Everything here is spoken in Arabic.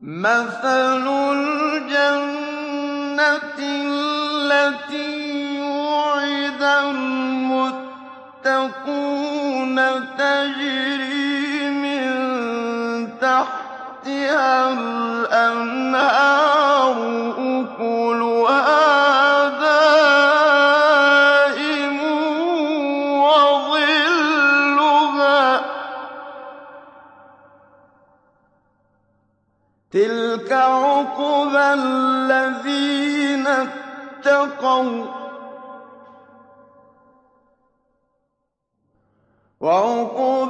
مَثَلُ الْجَنَّةِ الَّتِي وُعِدَ الْمُتَّقُونَ تَجْرِي مِن تَحْتِهَا الْأَنْهَارُ أُكُلُهَا دَائِمٌ وَظِلُّهَا ۚ تِلْكَ عُقْبَى الَّذِينَ اتَّقَوا ۖ وَّعُقْبَى